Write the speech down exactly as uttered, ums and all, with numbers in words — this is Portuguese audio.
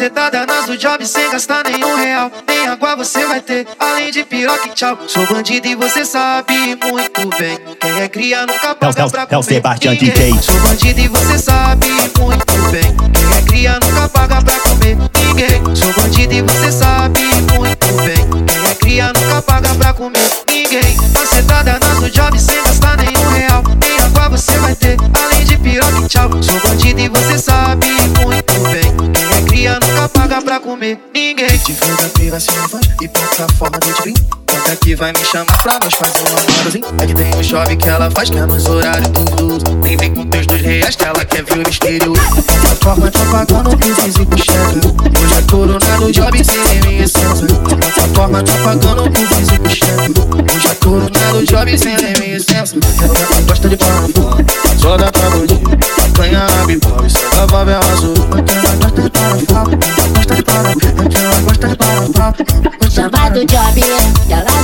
Macetada nas do job sem gastar nenhum real. Nem água você vai ter, além de piroca e tchau. Sou bandido e você sabe muito bem. Quem é cria nunca paga pra comer. É o Sebastião D J. Sou bandido e você sabe muito bem. Quem é cria nunca paga pra comer ninguém. Sou bandido e você sabe muito bem. Quem é cria nunca paga pra comer ninguém. Macetada nas do job sem gastar nenhum real. Nem água você vai ter, além de piroca e tchau. Sou bandido e você sabe muito bem. Quem é cria nunca paga pra comer ninguém. Divulga, pira, se não faz e plataforma do Tibrim. Quanto é que vai me chamar pra nós fazer um namoradozinho? É que tem um job que ela faz que é nos horários duvidosos. Nem vem com teus dois reais que ela quer ver o exterior. Plataforma te apagando que o físico chega. Hoje é coronado job sem minha essência. Plataforma te apagando que o físico chega. Hoje é coronado job sem minha essência. Ela gosta de parafuso, só dá pra bandido. Ganha a bipol e só dá favela azul. Ela gosta de parafuso, gosta de parafuso. Ela gosta de parafuso. Chama do job, ela